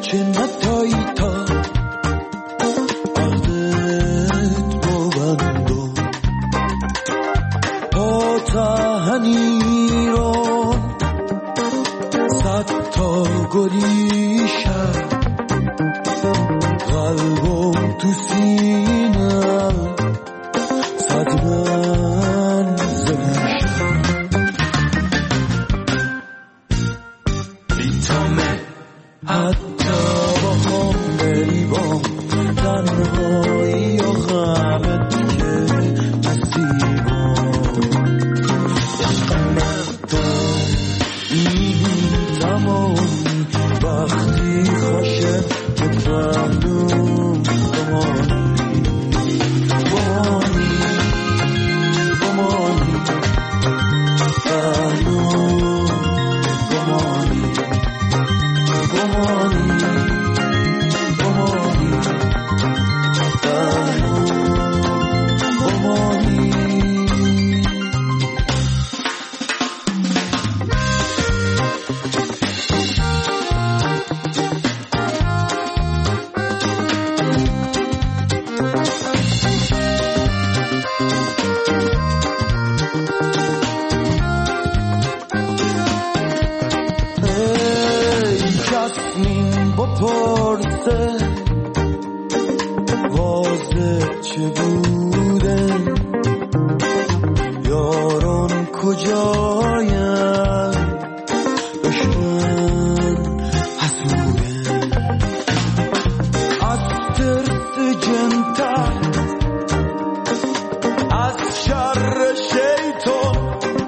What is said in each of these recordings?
چه نتایی تا عهدت ببندم پاتهنی رو صد تا گریشم قلبم تو سینم صد منزلشم بیتامه حتی با هم بری با تنهایی و غمت که نصیبم عشقمتم این تمامی وقتی خوشه که فهمم بمانی بمانی بمانی فهمم بمانی بمانی بمانی فهمم بمانی بپرسه واضح چه بوده یاران کجایم دشمن حسوده از ترس جنتر از شر شیطان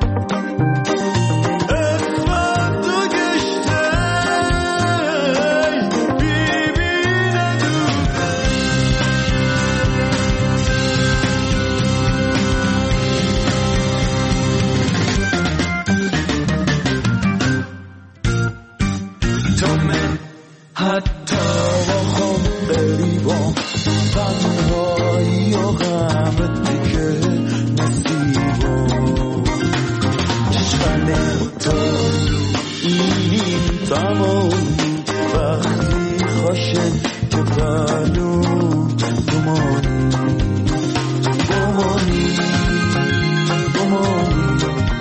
حتی با خم بری با تنهایی و غمت که نصیبم چشمت تو این تمامی وقتی خوشه که بلو بمانی بمانی بمانی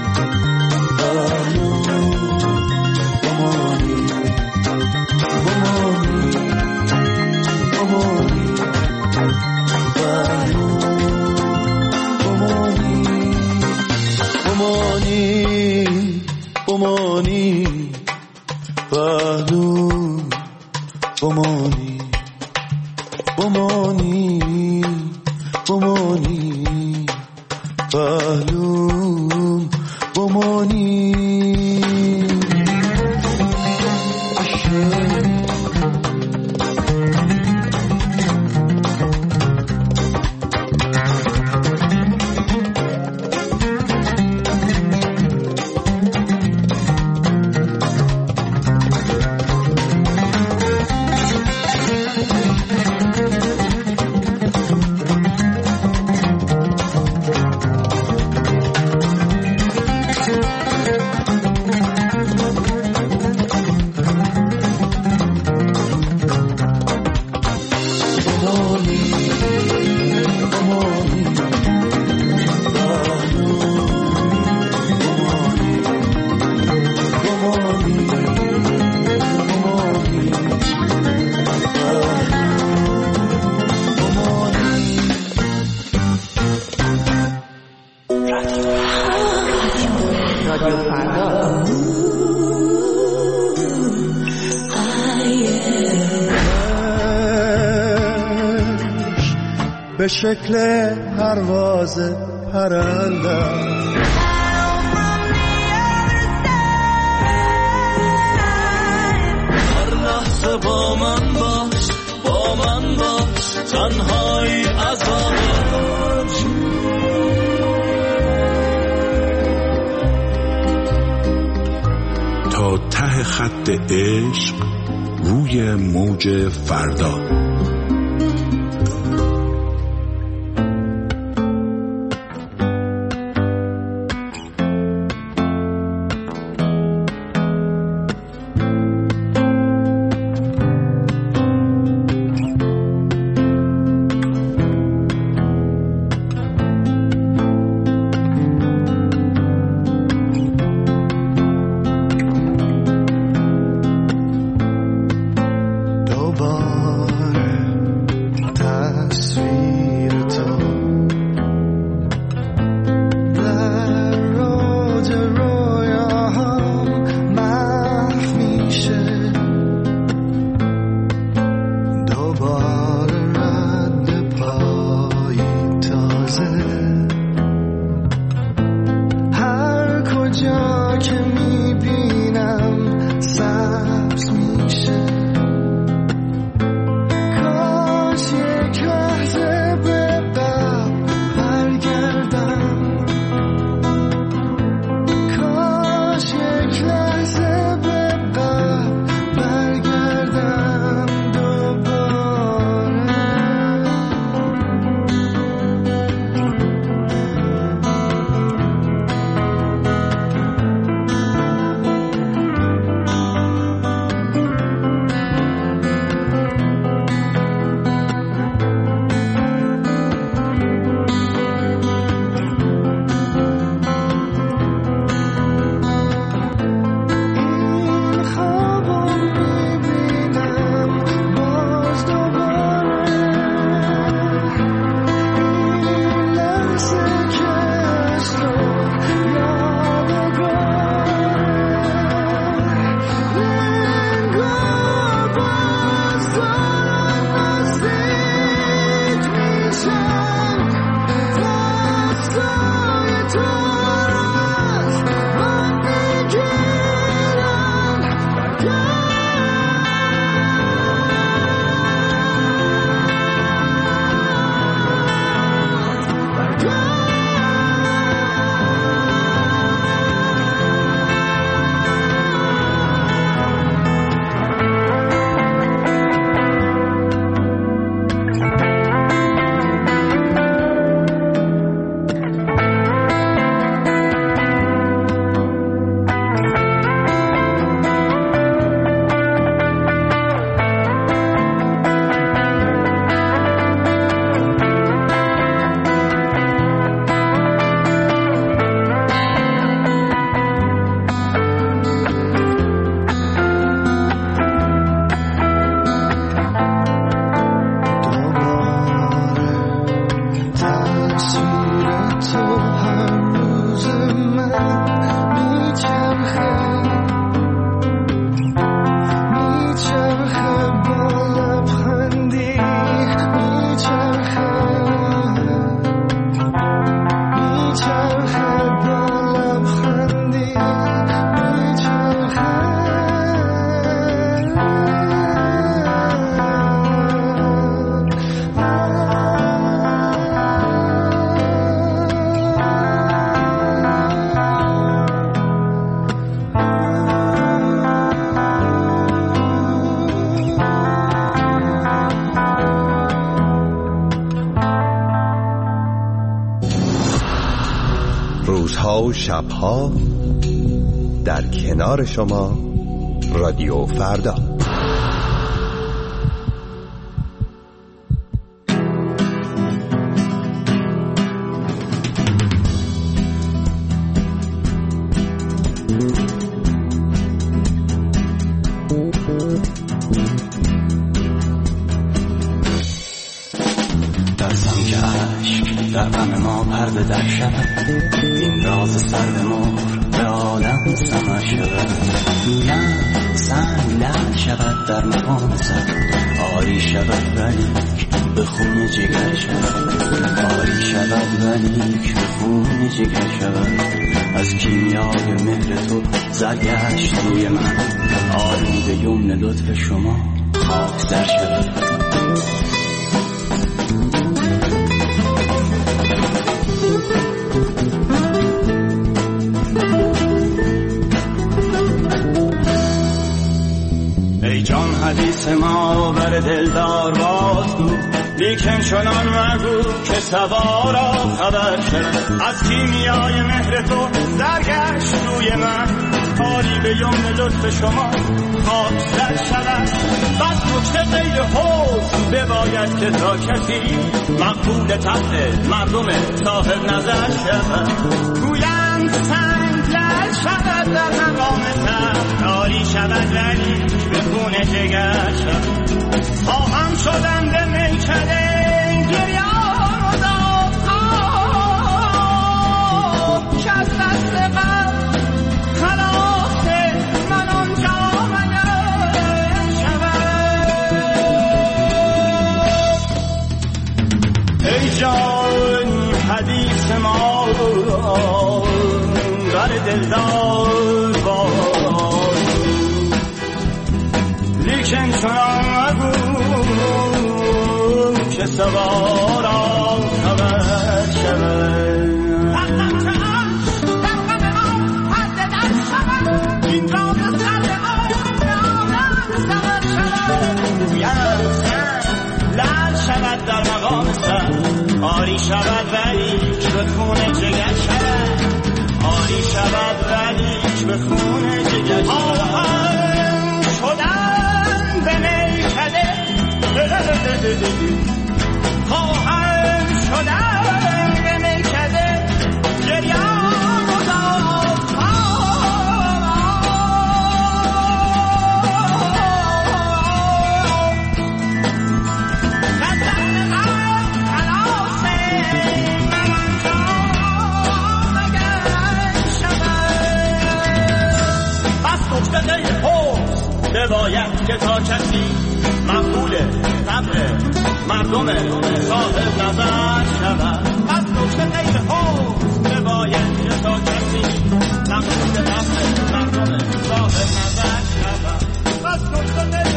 بلو بمانی بمانی پهلو بمانی بمانی بمانی پهلو بمانی به شکل پرواز پرنده هر لحظه با من باش تنهایی عذابت تا ته خط عشق روی موج فردا. دوباره تصویر تو در روز رویاهام محو میشه، دوباره رد پایی تازه. هر کجا که میبینم سبز میشه، کاش یک لحظه به قبل برگردم، کاش یک لحظه به قبل برگردم دوباره. این خوابو میبینم باز دوباره، این لحظه که از تو یادگاره. انگار باز دارم نزدیک میشم، دستای تو از من میگیرن. تصویر تو هر روز من میچرخه با لبخندی، میچرخه با لبخندی، روزها و شبها در کنار شما رادیو فردا. ترسم که عشق در غم ما پرده در شود، این راز سر به مهر به عالم سمع شود. نه سنگ لعل شود در مقام سر، آری شود ولیک به خون جگر شود، آری شود ولیک به خون جگر شود. از کیمیای مهر تو زرگشت روی من، آری به یمن لطف شما خاک در شود. ای جان حدیث ما بر دلدار بازگو، لیکن چنان مگو که سوارا خبر شد. از کیمیای مهر تو زرگشت روی من، آری به یمن لطف شما خاک در شود. بس نکته غیر حسن بباید که تا کسی مقبول طبع مردم صاحب نظر شود. گویند سنگ لعل شود در مقام سر، آری شود ولی به خون جگر شود. خواهم شدن به میکده گریان و دادخواه که از دست غم خلاص من آنجا مگر شود. ای جان حدیث ما بر دلدار باد، لیکن چنان مگو که سوارا خبر شود. این راز سر لعل شود در مقام سر، آری شود ولی که به خون جگر شود، آری شود ولی که به خون جگر شود. شدن به میکده خواهم شدن به میکده گریان و باید که تا کسی مقبول طبع مردم صاحب نظر شود. از نکته غیر حوض باید که تا کسی مقبول طبع مردم صاحب نظر شود. از نکته غیر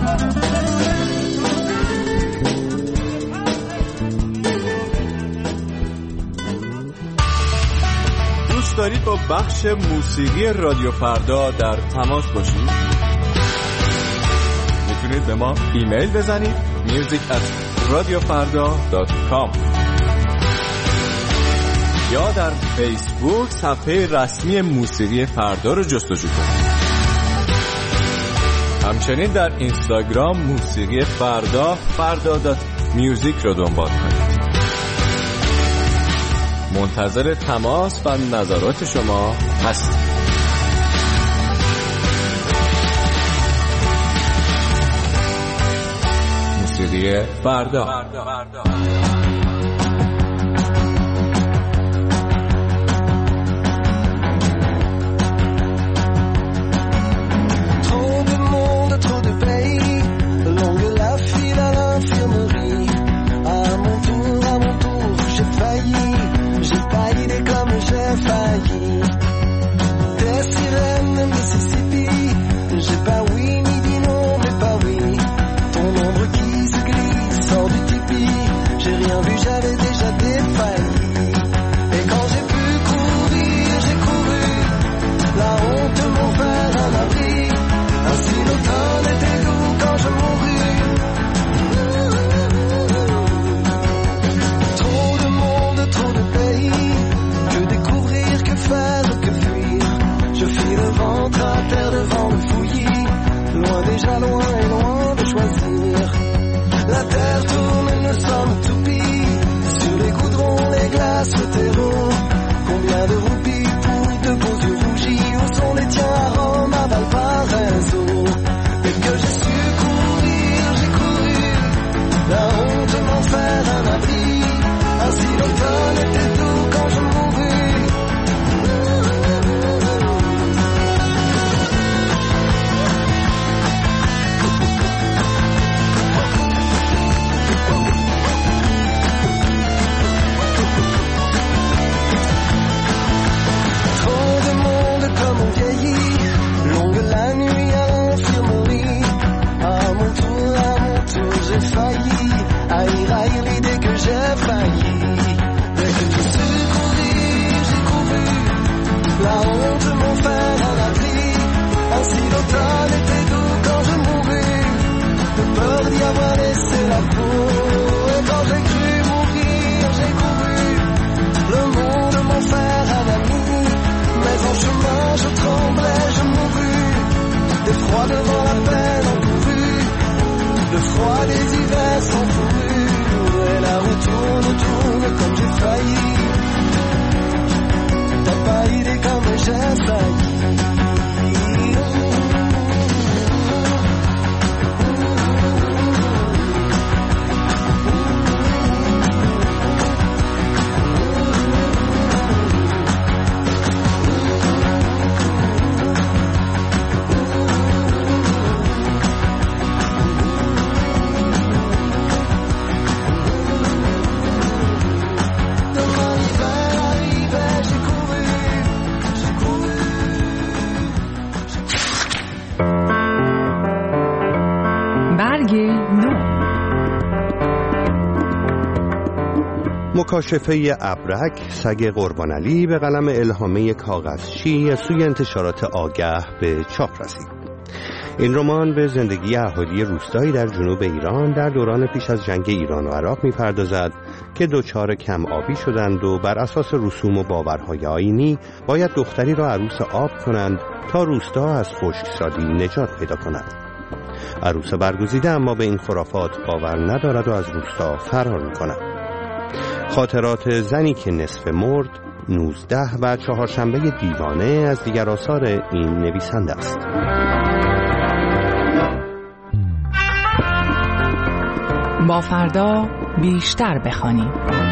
دوست دارید با بخش موسیقی رادیو فردا در تماس باشید؟ میتونید به ما ایمیل بزنید music@radiofarda.com یا در فیسبوک صفحه رسمی موسیقی فردا رو جستجو کنید. همچنین در اینستاگرام موسیقی فردا.music رو دنبال کنید. منتظر تماس و نظرات شما هستیم. موسیقی فردا. برگ نو. مکاشفه ابرک سگ قربانعلی به قلم الهامه کاغذچی سوی انتشارات آگه به چاپ رسید. این رمان به زندگی اهالی روستایی در جنوب ایران در دوران پیش از جنگ ایران و عراق می‌پردازد که دچار کم آبی شدند و بر اساس رسوم و باورهای آیینی باید دختری را عروس آب کنند تا روستا از خشکسالی نجات پیدا کند. عروس برگزیده اما به این خرافات باور ندارد و از روستا فرار می‌کند. خاطرات زنی که نصف مرد 19 و چهارشنبه دیوانه از دیگر آثار این نویسنده است. با فردا بیشتر بخوانیم.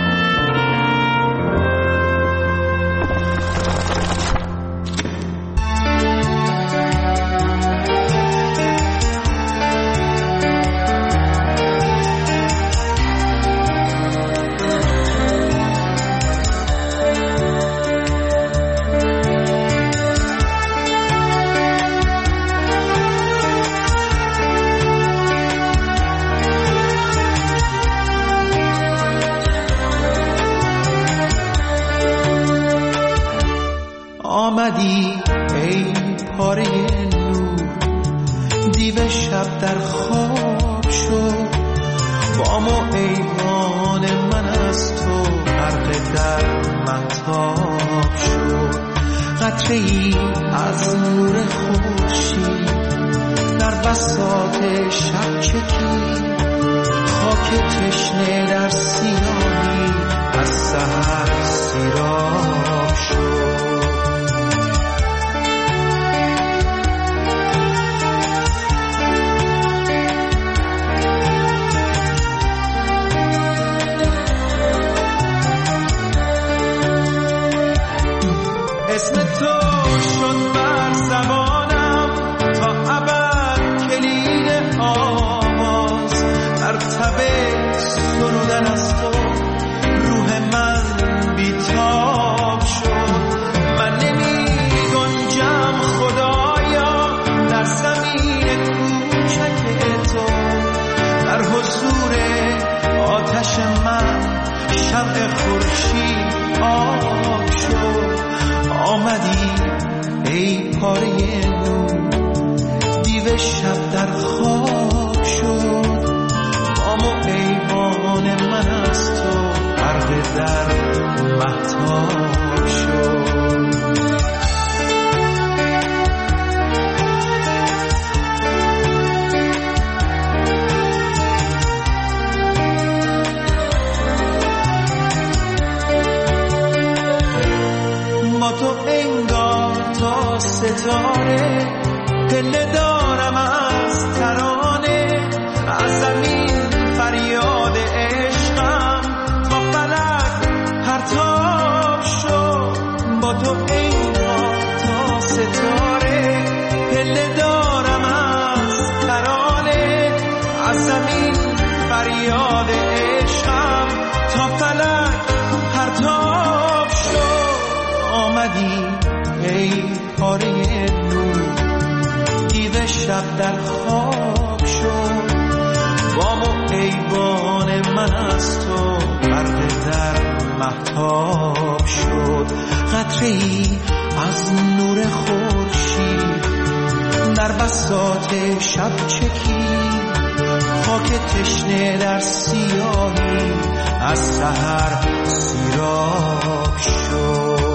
آمدی ای پاره نور، دیو شب در خواب شد، بام و ایوان من از تو غرق در مهتاب شد. قطره ای از نور خورشید در بساط شب چکید، خاک تشنه در سیاهی از سحر سیراب شد. اسم تو شد بر زبانم تا ابد کلید آواز، در تب سرودن از تو روح من بیتاب شد. من نمی گنجم خدایا در زمین کوچک تو، در حضور آتش من شمع خورشید آب شد. آمدی ای پاره نور، دیو شب در خواب شد، بام و ایوان من از تو غرق در مهتاب شد. تو انگار تا ستاره پله دارم از ترانه، از زمین فریاد عشقم تا فلک پرتاب شد. با تو انگار تا ستاره پله دارم از ترانه، از زمین فریاد عشقم تا فلک پرتاب شد. آمدی ای پاره نور، دیو شب در خواب شد، بام و ایوان من از تو غرق در مهتاب شد. قطره ای از نور خورشید در بساط شب چکید، خاک تشنه در سیاهی از سحر سیراب شد.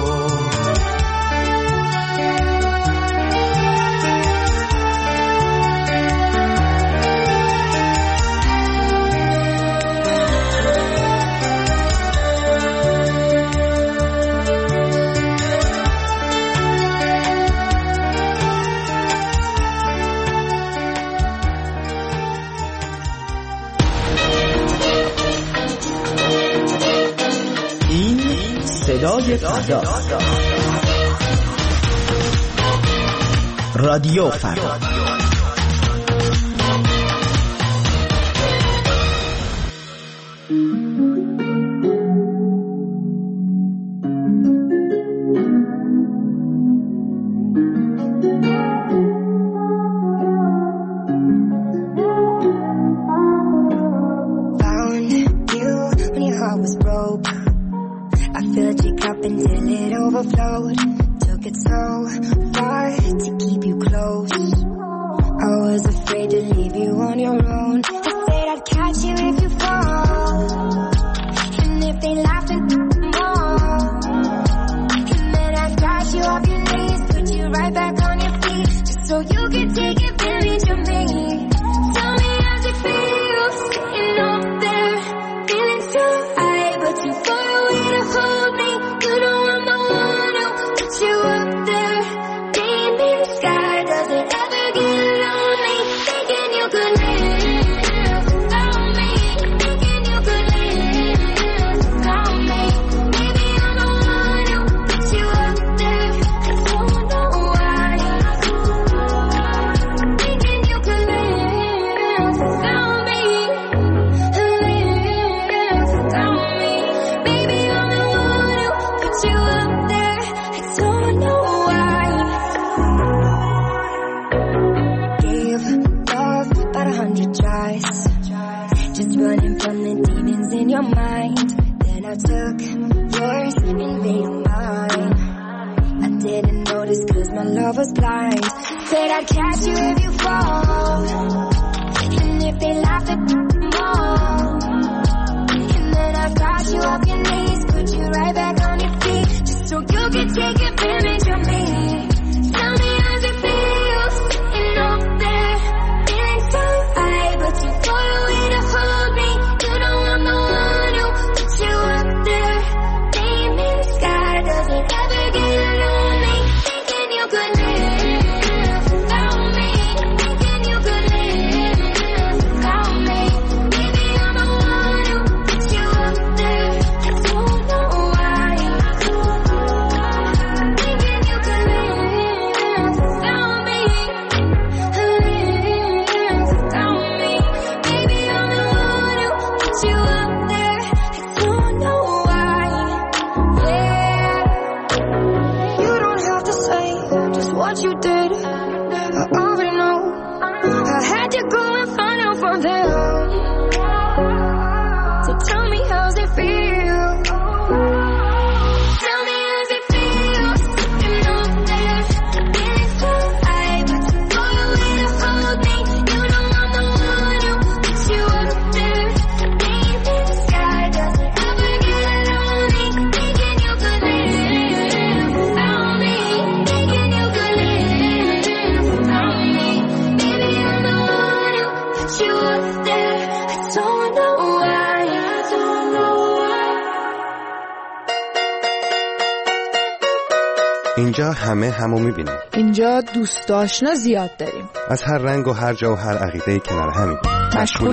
صدای فردا، رادیو فردا. overflowed. Took it so far to keep you close. I was afraid to leave you on your own. I said I'd catch you if you fall, and if they laugh and more, and then I got you off your knees, put you right back on your feet, just so you could take advantage of me. Tell me how's it feel sitting up there, feeling so high, but too far away to hold me. You know I'm the one who put you up there, dream in the sky. Does it ever get lonely thinking you could live without me, thinking you could live without me? Maybe I'm the one who put you up there, I don't know why, thinking you could live without me, live without me. Baby, I'm the one who put you up there, I don't know why. Gave love about 100 tries, just running from the demons in your mind. Then I took yours and made them mine. I didn't notice 'cause my love was blind. Said I'd catch you if you fall, and if they laugh at more, and then I got you off your knees, put you right back on your feet, just so you could take advantage of me. Tell me how's it feel sitting up there, feeling so high, but too far away to hold me. You know I'm the one who put you up there, dream in the sky. Does it ever get lonely thinking you could live without me, thinking you could live without me? Maybe I'm the one who put you up there, I don't know why, thinking you could live without me, live without me. Maybe I'm the one who put you up there, I don't know why. Yeah, you don't have to say just what you did, I already know. I had to go and find out from them. So tell me how's it feel, tell me how's it feel sitting up there, feeling so high, but too far away to hold me. You know I'm the one who put you up there, dream in the sky. Does it ever get lonely thinking you could live without me, thinking you could live without me? Maybe I'm the one who put you up there, I don't know why, I don't know why. اینجا همه همو میبینیم، اینجا دوست آشنا زیاد داریم. از هر رنگ و هر جا و هر عقیده کنار همیم. مشغول